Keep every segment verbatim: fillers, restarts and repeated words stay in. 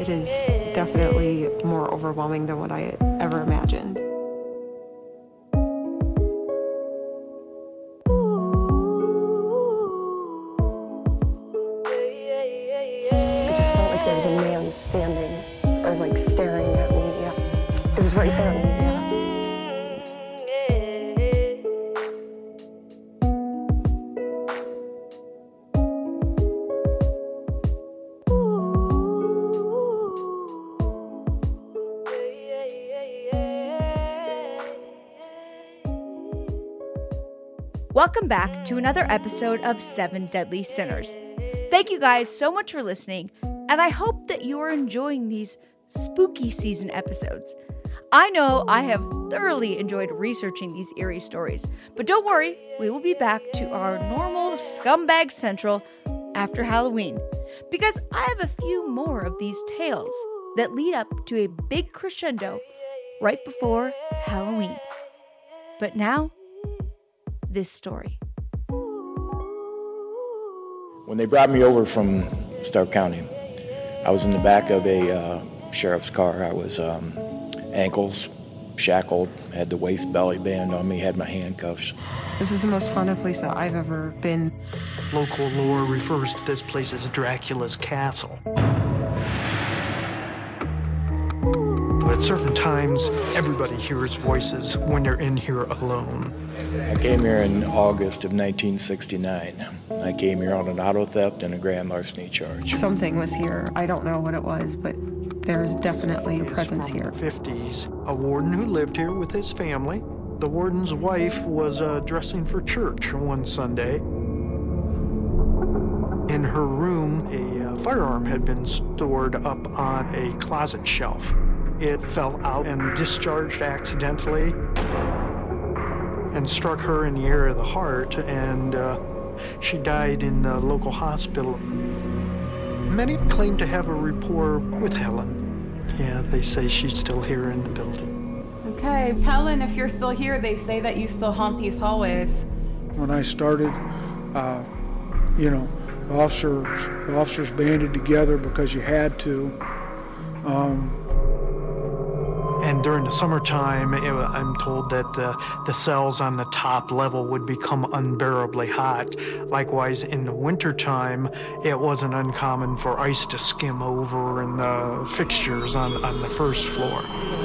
It is definitely more overwhelming than what I ever imagined. I just felt like there was a man standing or like staring at me. Yeah, it was right there. Yeah. Welcome back to another episode of Seven Deadly Sinners. Thank you guys so much for listening, and I hope that you are enjoying these spooky season episodes. I know I have thoroughly enjoyed researching these eerie stories, but don't worry, we will be back to our normal Scumbag Central after Halloween, because I have a few more of these tales that lead up to a big crescendo right before Halloween. But now, this story. When they brought me over from Stark County, I was in the back of a uh, sheriff's car. I was um, ankles shackled, had the waist belly band on me, had my handcuffs. This is the most haunted place that I've ever been. Local lore refers to this place as Dracula's Castle. At certain times, everybody hears voices when they're in here alone. I came here in August of nineteen sixty-nine. I came here on an auto theft and a grand larceny charge. Something was here. I don't know what it was, but there's definitely a presence from here. The fifties, a warden who lived here with his family. The warden's wife was uh, dressing for church one Sunday. In her room, a uh, firearm had been stored up on a closet shelf. It fell out and discharged accidentally and struck her in the area of the heart, and uh, she died in the local hospital. Many claim to have a rapport with Helen. Yeah, they say she's still here in the building. Okay, Helen, if you're still here, they say that you still haunt these hallways. When I started, uh, you know, the officers, the officers banded together because you had to. Um, And during the summertime, it, I'm told that uh, the cells on the top level would become unbearably hot. Likewise, in the wintertime, it wasn't uncommon for ice to skim over in the fixtures on, on the first floor.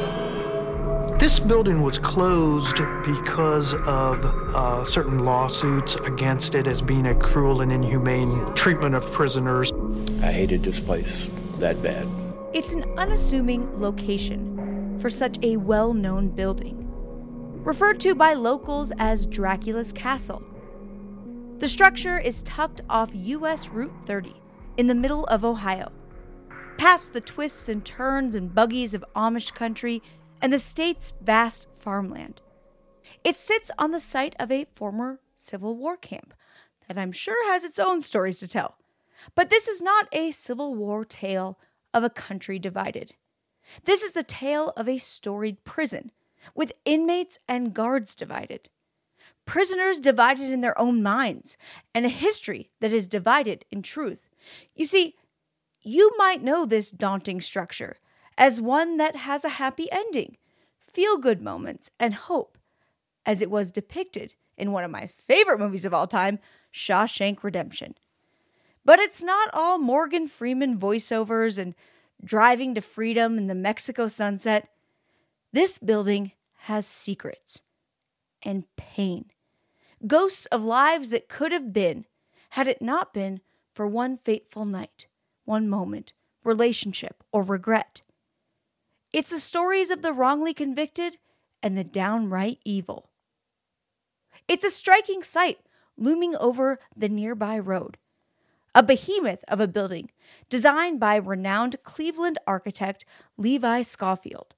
This building was closed because of uh, certain lawsuits against it as being a cruel and inhumane treatment of prisoners. I hated this place that bad. It's an unassuming location for such a well-known building, referred to by locals as Dracula's Castle. The structure is tucked off U S Route thirty in the middle of Ohio, past the twists and turns and buggies of Amish country and the state's vast farmland. It sits on the site of a former Civil War camp that I'm sure has its own stories to tell. But this is not a Civil War tale of a country divided. This is the tale of a storied prison, with inmates and guards divided. Prisoners divided in their own minds, and a history that is divided in truth. You see, you might know this daunting structure as one that has a happy ending, feel-good moments, and hope, as it was depicted in one of my favorite movies of all time, Shawshank Redemption. But it's not all Morgan Freeman voiceovers and driving to freedom in the Mexico sunset. This building has secrets and pain. Ghosts of lives that could have been, had it not been for one fateful night, one moment, relationship, or regret. It's the stories of the wrongly convicted and the downright evil. It's a striking sight looming over the nearby road. A behemoth of a building designed by renowned Cleveland architect Levi Schofield.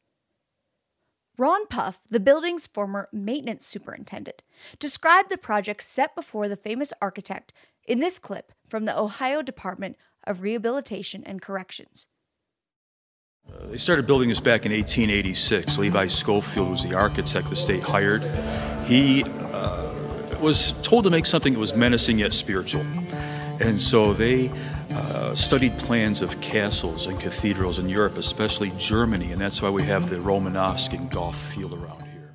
Ron Puff, the building's former maintenance superintendent, described the project set before the famous architect in this clip from the Ohio Department of Rehabilitation and Corrections. Uh, they started building this back in eighteen eighty-six. Levi Schofield was the architect the state hired. He uh, was told to make something that was menacing yet spiritual. And so they uh, studied plans of castles and cathedrals in Europe, especially Germany, and that's why we have the Romanesque and Goth feel around here.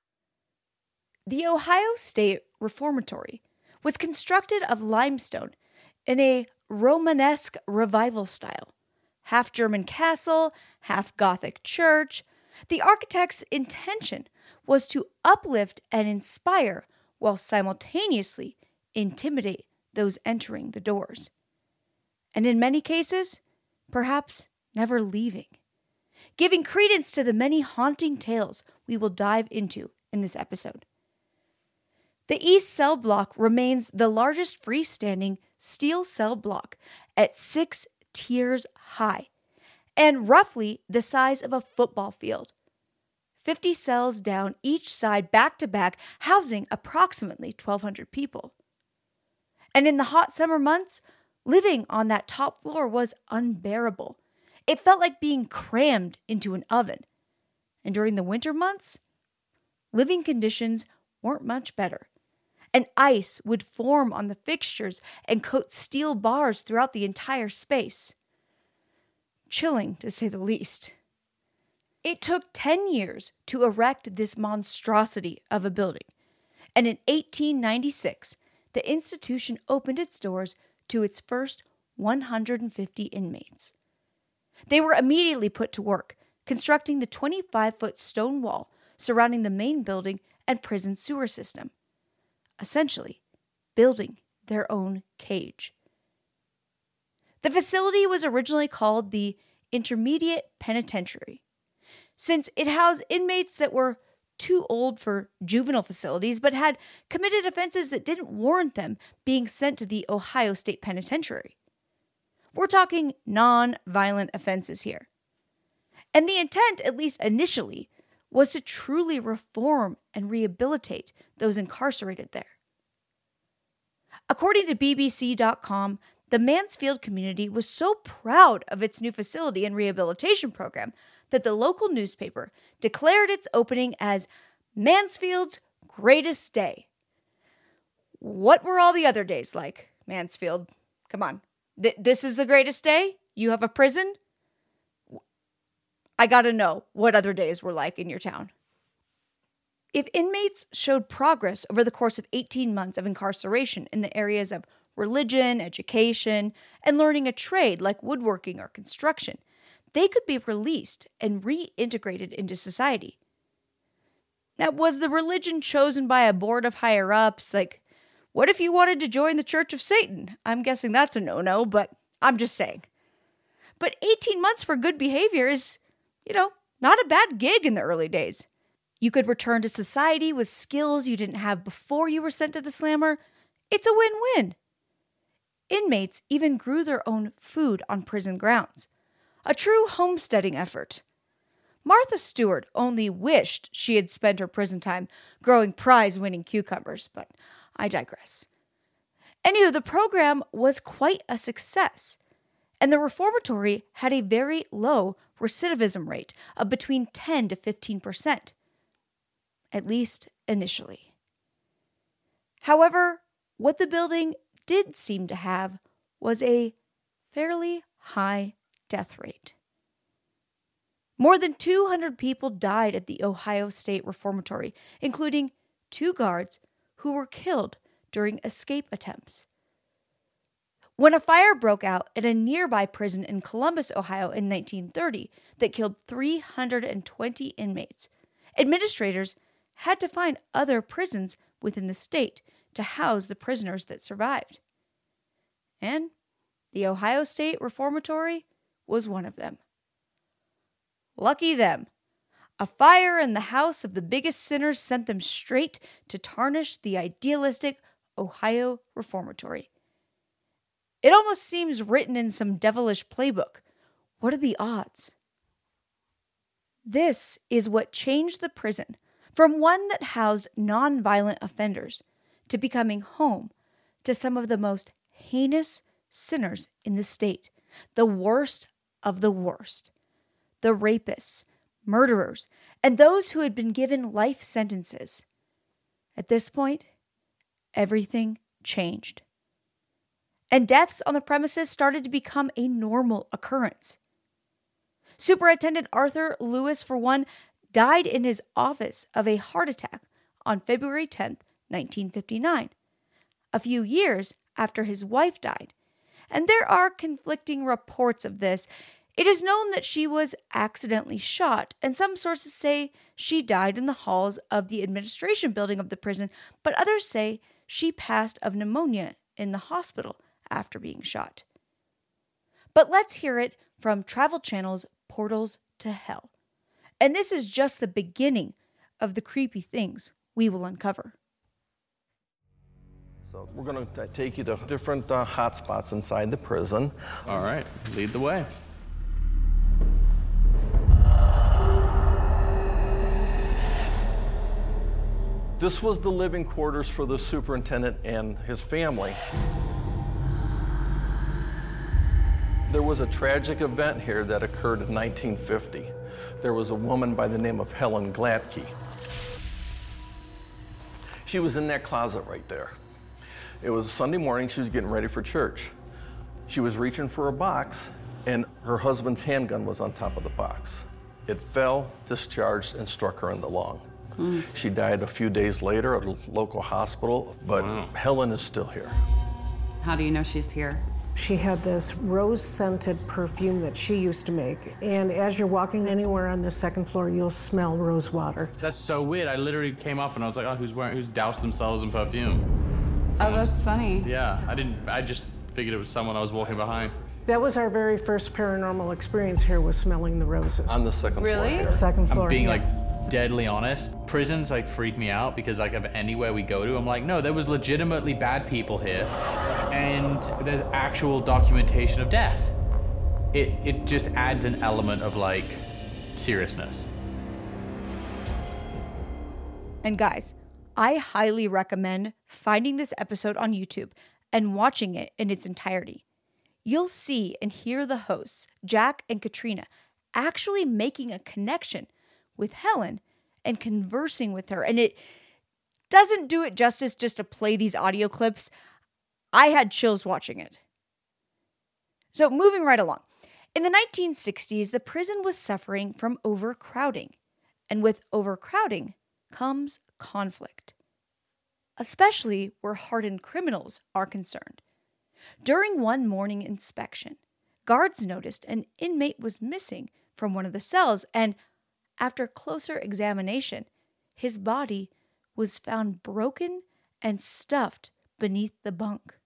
The Ohio State Reformatory was constructed of limestone in a Romanesque revival style. Half German castle, half Gothic church. The architect's intention was to uplift and inspire while simultaneously intimidate those entering the doors. And in many cases, perhaps never leaving, giving credence to the many haunting tales we will dive into in this episode. The East Cell Block remains the largest freestanding steel cell block at six tiers high and roughly the size of a football field. fifty cells down each side back to back, housing approximately twelve hundred people. And in the hot summer months, living on that top floor was unbearable. It felt like being crammed into an oven. And during the winter months, living conditions weren't much better. And ice would form on the fixtures and coat steel bars throughout the entire space. Chilling, to say the least. It took ten years to erect this monstrosity of a building, and in eighteen ninety-six, the institution opened its doors to its first one hundred fifty inmates. They were immediately put to work, constructing the twenty-five-foot stone wall surrounding the main building and prison sewer system. Essentially, building their own cage. The facility was originally called the Intermediate Penitentiary, since it housed inmates that were too old for juvenile facilities but had committed offenses that didn't warrant them being sent to the Ohio State Penitentiary. We're talking non-violent offenses here. And the intent, at least initially, was to truly reform and rehabilitate those incarcerated there. According to B B C dot com, the Mansfield community was so proud of its new facility and rehabilitation program that the local newspaper declared its opening as Mansfield's greatest day. What were all the other days like, Mansfield? Come on. Th- this is the greatest day? You have a prison? I gotta know what other days were like in your town. If inmates showed progress over the course of eighteen months of incarceration in the areas of religion, education, and learning a trade like woodworking or construction, they could be released and reintegrated into society. Now, was the religion chosen by a board of higher-ups? Like, what if you wanted to join the Church of Satan? I'm guessing that's a no-no, but I'm just saying. But eighteen months for good behavior is, you know, not a bad gig in the early days. You could return to society with skills you didn't have before you were sent to the slammer. It's a win-win. Inmates even grew their own food on prison grounds. A true homesteading effort. Martha Stewart only wished she had spent her prison time growing prize-winning cucumbers, but I digress. Anywho, the program was quite a success, and the reformatory had a very low recidivism rate of between ten to fifteen percent, at least initially. However, what the building did seem to have was a fairly high death rate. More than two hundred people died at the Ohio State Reformatory, including two guards who were killed during escape attempts. When a fire broke out at a nearby prison in Columbus, Ohio in nineteen thirty that killed three hundred twenty inmates, administrators had to find other prisons within the state to house the prisoners that survived. And the Ohio State Reformatory was one of them. Lucky them. A fire in the house of the biggest sinners sent them straight to tarnish the idealistic Ohio Reformatory. It almost seems written in some devilish playbook. What are the odds? This is what changed the prison from one that housed nonviolent offenders to becoming home to some of the most heinous sinners in the state, the worst of the worst, the rapists, murderers, and those who had been given life sentences. At this point, everything changed. and deaths on the premises started to become a normal occurrence. Superintendent Arthur Lewis, for one, died in his office of a heart attack on February tenth, nineteen fifty-nine, a few years after his wife died. And there are conflicting reports of this. It is known that she was accidentally shot, and some sources say she died in the halls of the administration building of the prison, but others say she passed of pneumonia in the hospital after being shot. But let's hear it from Travel Channel's Portals to Hell. And this is just the beginning of the creepy things we will uncover. So we're going to take you to different uh, hot spots inside the prison. All right, lead the way. This was the living quarters for the superintendent and his family. There was a tragic event here that occurred in nineteen fifty. There was a woman by the name of Helen Gladkey. She was in that closet right there. It was Sunday morning, she was getting ready for church. She was reaching for a box, and her husband's handgun was on top of the box. It fell, discharged, and struck her in the lung. Mm. She died a few days later at a local hospital, but wow. Helen is still here. How do you know she's here? She had this rose-scented perfume that she used to make, and as you're walking anywhere on the second floor, you'll smell rose water. That's so weird. I literally came up and I was like, oh, who's wearing, who's doused themselves in perfume? Someone oh, that's was, funny. Yeah, I didn't, I just figured it was someone I was walking behind. That was our very first paranormal experience here, was smelling the roses. On the second really? floor. Really? Second floor, I'm being yeah. like deadly honest. Prisons like freak me out because like of anywhere we go to, I'm like, no, there was legitimately bad people here and there's actual documentation of death. It, it just adds an element of like seriousness. And guys, I highly recommend finding this episode on YouTube and watching it in its entirety. You'll see and hear the hosts, Jack and Katrina, actually making a connection with Helen and conversing with her. And it doesn't do it justice just to play these audio clips. I had chills watching it. So moving right along. In the nineteen sixties, the prison was suffering from overcrowding. And with overcrowding comes conflict, especially where hardened criminals are concerned. During one morning inspection, guards noticed an inmate was missing from one of the cells, and after closer examination, his body was found broken and stuffed beneath the bunk.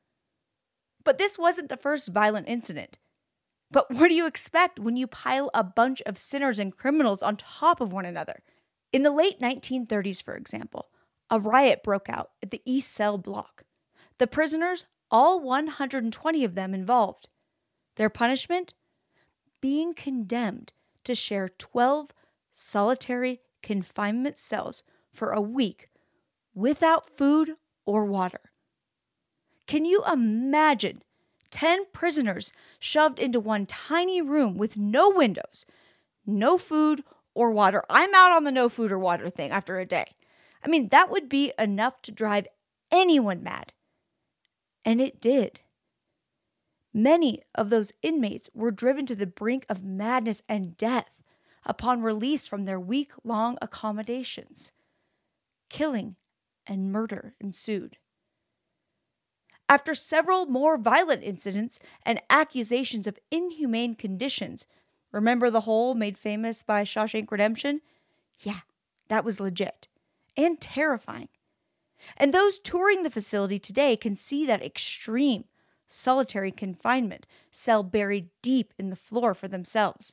But this wasn't the first violent incident. But what do you expect when you pile a bunch of sinners and criminals on top of one another? In the late nineteen thirties, for example, a riot broke out at the East Cell block. The prisoners, all one hundred twenty of them involved. Their punishment? Being condemned to share twelve solitary confinement cells for a week without food or water. Can you imagine ten prisoners shoved into one tiny room with no windows, no food or water? I'm out on the no food or water thing after a day. I mean, that would be enough to drive anyone mad. And it did. Many of those inmates were driven to the brink of madness and death upon release from their week-long accommodations. Killing and murder ensued. After several more violent incidents and accusations of inhumane conditions, remember the hole made famous by Shawshank Redemption? Yeah, that was legit and terrifying. And those touring the facility today can see that extreme solitary confinement cell buried deep in the floor for themselves.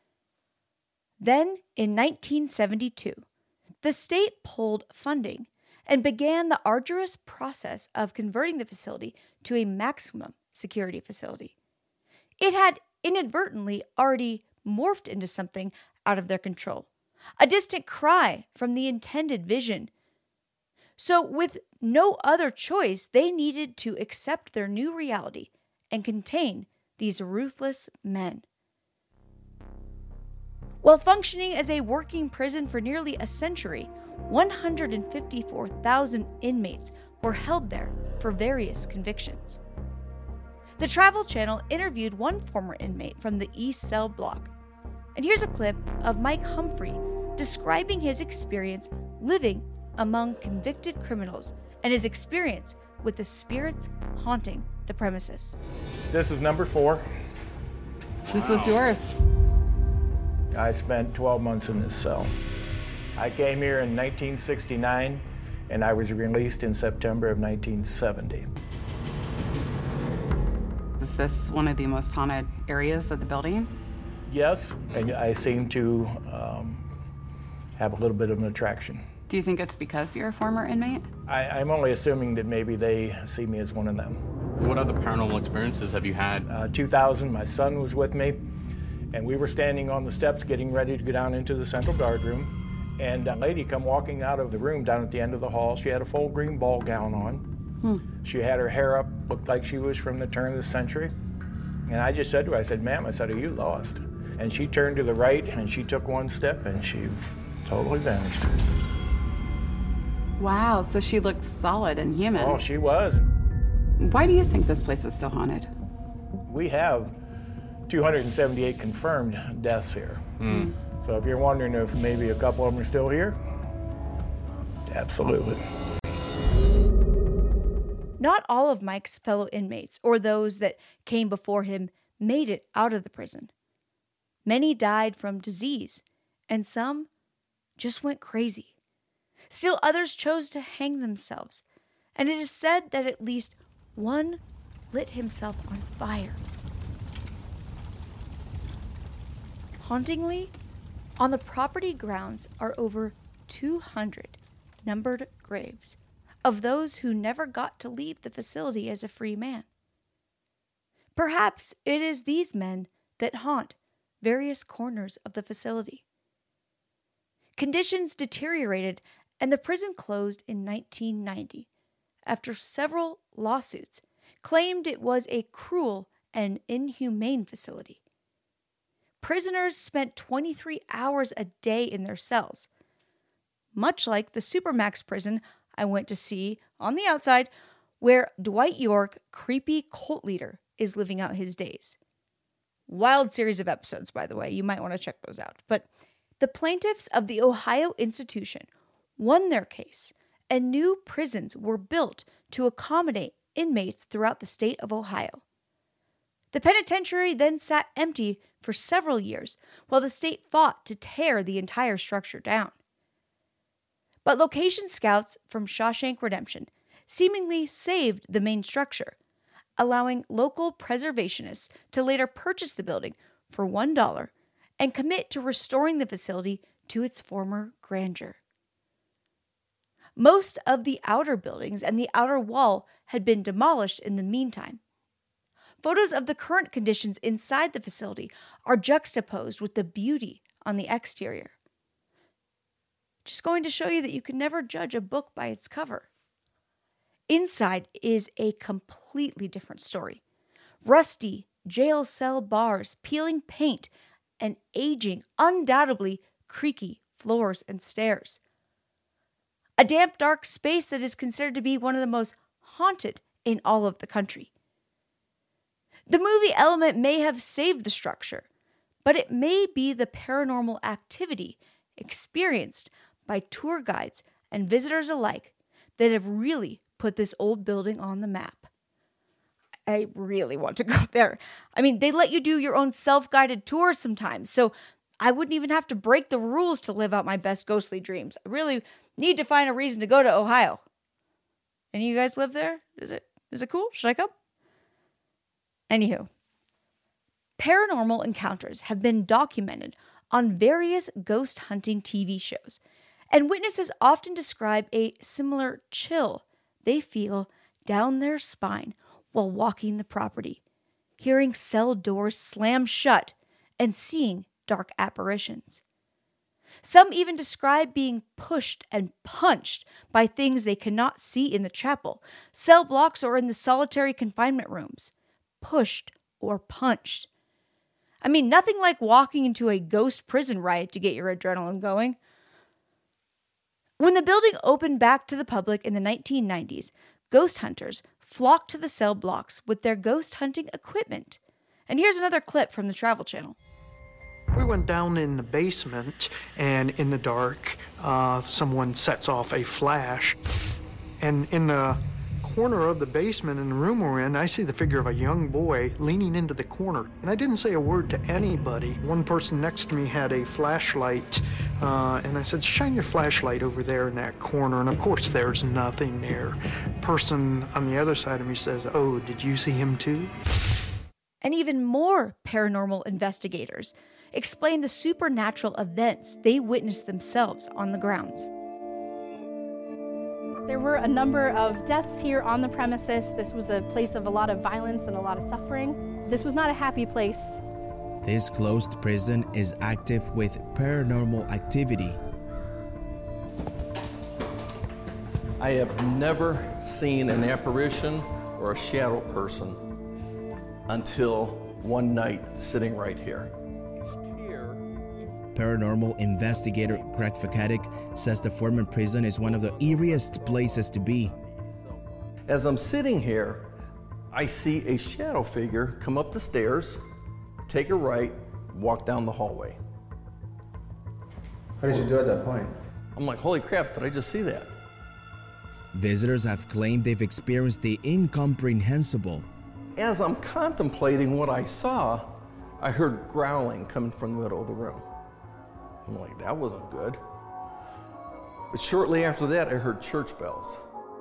Then, in nineteen seventy-two, the state pulled funding and began the arduous process of converting the facility to a maximum security facility. It had inadvertently already morphed into something out of their control, a distant cry from the intended vision. So, with no other choice, they needed to accept their new reality and contain these ruthless men. While functioning as a working prison for nearly a century, one hundred fifty-four thousand inmates were held there for various convictions. The Travel Channel interviewed one former inmate from the East Cell block. And here's a clip of Mike Humphrey describing his experience living among convicted criminals and his experience with the spirits haunting the premises. This is number four. This was yours. I spent twelve months in this cell. I came here in nineteen sixty-nine, and I was released in September of nineteen seventy. Is this one of the most haunted areas of the building? Yes, and I seem to um, have a little bit of an attraction. Do you think it's because you're a former inmate? I, I'm only assuming that maybe they see me as one of them. What other paranormal experiences have you had? Uh, two thousand, my son was with me, and we were standing on the steps getting ready to go down into the central guard room, and a lady come walking out of the room down at the end of the hall. She had a full green ball gown on. Hmm. She had her hair up, looked like she was from the turn of the century. And I just said to her, I said, ma'am, I said, are you lost? And she turned to the right, and she took one step, and she totally vanished. Wow, so she looked solid and human. Oh, she was. Why do you think this place is so haunted? We have two hundred seventy-eight confirmed deaths here. Mm. So if you're wondering if maybe a couple of them are still here, absolutely. Not all of Mike's fellow inmates, or those that came before him, made it out of the prison. Many died from disease, and some just went crazy. Still others chose to hang themselves, and it is said that at least one lit himself on fire. Hauntingly, on the property grounds are over two hundred numbered graves of those who never got to leave the facility as a free man. Perhaps it is these men that haunt various corners of the facility. Conditions deteriorated and the prison closed in nineteen ninety after several lawsuits claimed it was a cruel and inhumane facility. Prisoners spent twenty-three hours a day in their cells, much like the Supermax prison I went to see on the outside, where Dwight York, creepy cult leader, is living out his days. Wild series of episodes, by the way. You might want to check those out. But the plaintiffs of the Ohio institution won their case, and new prisons were built to accommodate inmates throughout the state of Ohio. The penitentiary then sat empty for several years while the state fought to tear the entire structure down. But location scouts from Shawshank Redemption seemingly saved the main structure, allowing local preservationists to later purchase the building for one dollar and commit to restoring the facility to its former grandeur. Most of the outer buildings and the outer wall had been demolished in the meantime. Photos of the current conditions inside the facility are juxtaposed with the beauty on the exterior. Just going to show you that you can never judge a book by its cover. Inside is a completely different story. Rusty jail cell bars, peeling paint, and aging, undoubtedly creaky floors and stairs. A damp, dark space that is considered to be one of the most haunted in all of the country. The movie element may have saved the structure, but it may be the paranormal activity experienced by tour guides and visitors alike that have really put this old building on the map. I really want to go there. I mean, they let you do your own self-guided tours sometimes, so I wouldn't even have to break the rules to live out my best ghostly dreams. I really need to find a reason to go to Ohio. Any of you guys live there? Is it is it cool? Should I come? Anywho, paranormal encounters have been documented on various ghost hunting T V shows, and witnesses often describe a similar chill they feel down their spine while walking the property, hearing cell doors slam shut and seeing dark apparitions. Some even describe being pushed and punched by things they cannot see in the chapel, cell blocks, or in the solitary confinement rooms. Pushed or punched. I mean, nothing like walking into a ghost prison riot to get your adrenaline going. When the building opened back to the public in the nineteen nineties, ghost hunters flock to the cell blocks with their ghost hunting equipment. And here's another clip from the Travel Channel. We went down in the basement, and in the dark, uh, someone sets off a flash. And in the corner of the basement in the room we're in, I see the figure of a young boy leaning into the corner. And I didn't say a word to anybody. One person next to me had a flashlight, uh, and I said, shine your flashlight over there in that corner. And of course, there's nothing there. Person on the other side of me says, oh, did you see him too? And even more paranormal investigators explain the supernatural events they witnessed themselves on the grounds. There were a number of deaths here on the premises. This was a place of a lot of violence and a lot of suffering. This was not a happy place. This closed prison is active with paranormal activity. I have never seen an apparition or a shadow person until one night sitting right here. Paranormal investigator Greg Fakatic says the former prison is one of the eeriest places to be. As I'm sitting here, I see a shadow figure come up the stairs, take a right, walk down the hallway. How did you do at that point? I'm like, holy crap, did I just see that? Visitors have claimed they've experienced the incomprehensible. As I'm contemplating what I saw, I heard growling coming from the middle of the room. I'm like, that wasn't good. But shortly after that, I heard church bells.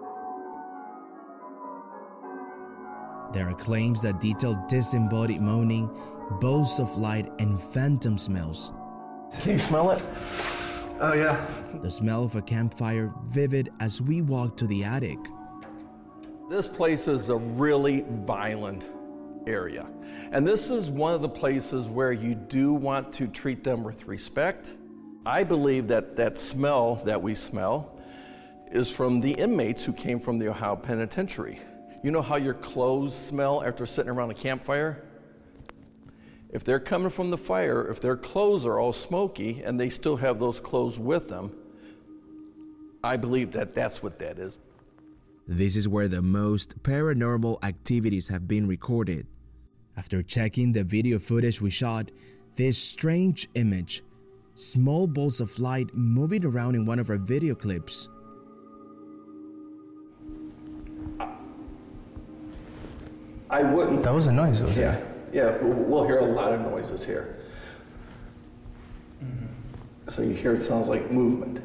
There are claims that detail disembodied moaning, bowls of light, and phantom smells. Can you smell it? Oh, yeah. The smell of a campfire vivid as we walk to the attic. This place is a really violent area. And this is one of the places where you do want to treat them with respect. I believe that that smell that we smell is from the inmates who came from the Ohio Penitentiary. You know how your clothes smell after sitting around a campfire? If they're coming from the fire, if their clothes are all smoky and they still have those clothes with them, I believe that that's what that is. This is where the most paranormal activities have been recorded. After checking the video footage we shot, this strange image, small bolts of light moving around in one of our video clips. I wouldn't. That was a noise, was yeah. it? Yeah, we'll hear a lot of noises here. Mm-hmm. So you hear it sounds like movement.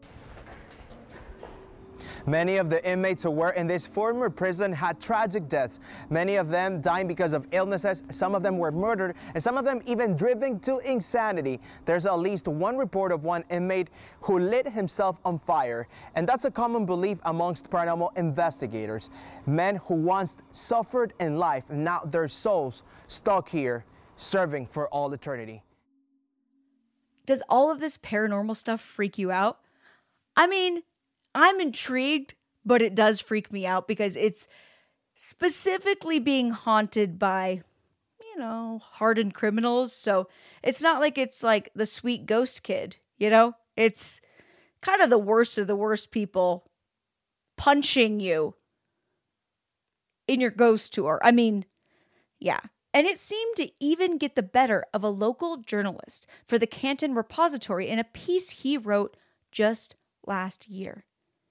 Many of the inmates who were in this former prison had tragic deaths. Many of them dying because of illnesses, some of them were murdered, and some of them even driven to insanity. There's at least one report of one inmate who lit himself on fire, and that's a common belief amongst paranormal investigators. Men who once suffered in life, and now their souls stuck here, serving for all eternity. Does all of this paranormal stuff freak you out? I mean, I'm intrigued, but it does freak me out because it's specifically being haunted by, you know, hardened criminals. So it's not like it's like the sweet ghost kid, you know? It's kind of the worst of the worst people punching you in your ghost tour. I mean, yeah. And it seemed to even get the better of a local journalist for the Canton Repository in a piece he wrote just last year.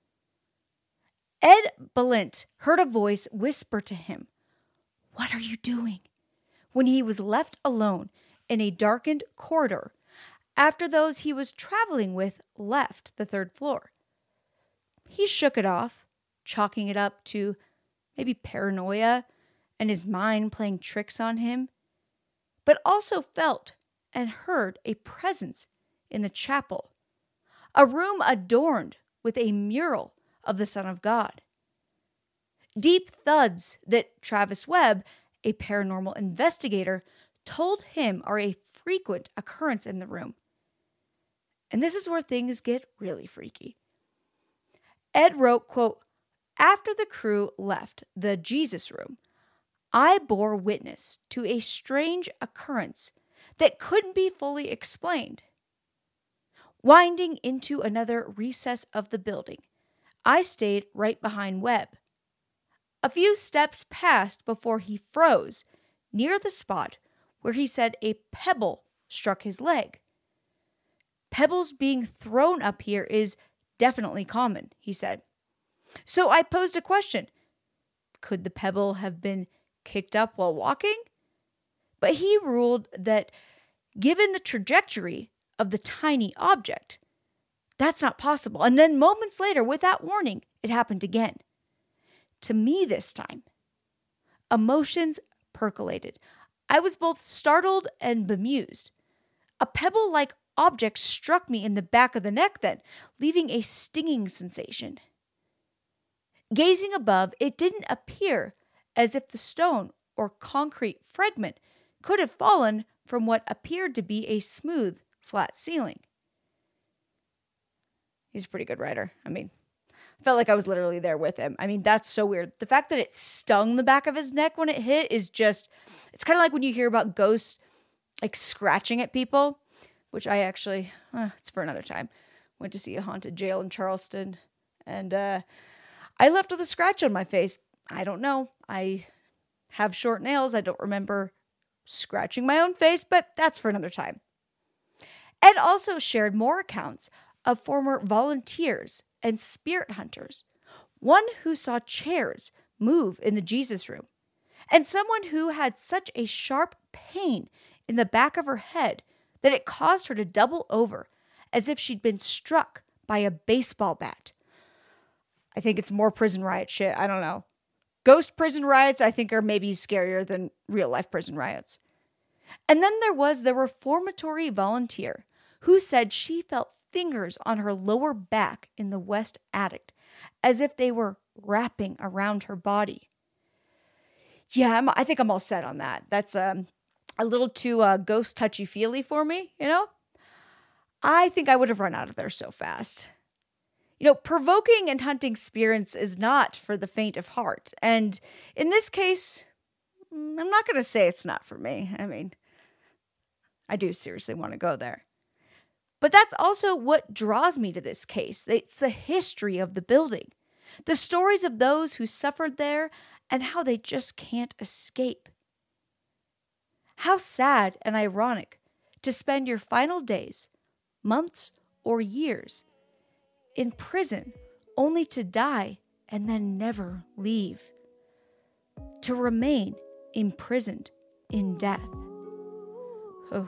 Ed Balint heard a voice whisper to him, "What are you doing?" when he was left alone in a darkened corridor after those he was traveling with left the third floor. He shook it off, chalking it up to maybe paranoia and his mind playing tricks on him, but also felt and heard a presence in the chapel, a room adorned with a mural of the Son of God. Deep thuds that Travis Webb, a paranormal investigator, told him are a frequent occurrence in the room. And this is where things get really freaky. Ed wrote, quote, "After the crew left the Jesus room, I bore witness to a strange occurrence that couldn't be fully explained. Winding into another recess of the building, I stayed right behind Webb. A few steps passed before he froze near the spot where he said a pebble struck his leg. Pebbles being thrown up here is definitely common, he said. So I posed a question. Could the pebble have been kicked up while walking? But he ruled that given the trajectory of the tiny object, that's not possible. And then moments later, without warning, it happened again. To me this time, emotions percolated. I was both startled and bemused. A pebble-like object struck me in the back of the neck then, leaving a stinging sensation. Gazing above, it didn't appear as if the stone or concrete fragment could have fallen from what appeared to be a smooth, flat ceiling. He's a pretty good writer. I mean, I felt like I was literally there with him. I mean, that's so weird. The fact that it stung the back of his neck when it hit is just, it's kind of like when you hear about ghosts like scratching at people, which I actually, uh, it's for another time, went to see a haunted jail in Charleston, and uh, I left with a scratch on my face. I don't know. I have short nails. I don't remember scratching my own face, but that's for another time. Ed also shared more accounts of former volunteers and spirit hunters, one who saw chairs move in the Jesus room, and someone who had such a sharp pain in the back of her head that it caused her to double over as if she'd been struck by a baseball bat. I think it's more prison riot shit. I don't know. Ghost prison riots, I think, are maybe scarier than real-life prison riots. And then there was the reformatory volunteer who said she felt fingers on her lower back in the west attic, as if they were wrapping around her body. Yeah, I'm, I think I'm all set on that. That's um, a little too uh, ghost touchy-feely for me, you know? I think I would have run out of there so fast. You know, provoking and hunting spirits is not for the faint of heart. And in this case, I'm not going to say it's not for me. I mean, I do seriously want to go there. But that's also what draws me to this case. It's the history of the building, the stories of those who suffered there, and how they just can't escape. How sad and ironic to spend your final days, months, or years in prison only to die and then never leave. To remain imprisoned in death. Oh.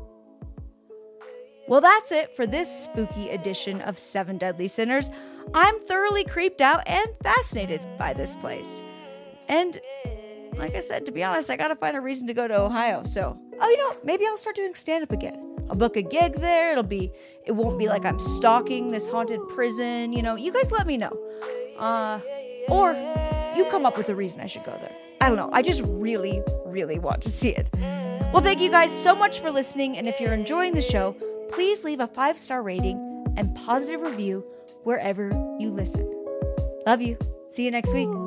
Well, that's it for this spooky edition of Seven Deadly Sinners. I'm thoroughly creeped out and fascinated by this place. And like I said, to be honest, I gotta find a reason to go to Ohio. So, oh, you know, maybe I'll start doing stand-up again. I'll book a gig there. It'll be, it won't be like I'm stalking this haunted prison. You know, you guys let me know. Uh, or you come up with a reason I should go there. I don't know. I just really, really want to see it. Well, thank you guys so much for listening. And if you're enjoying the show, please leave a five-star rating and positive review wherever you listen. Love you. See you next week.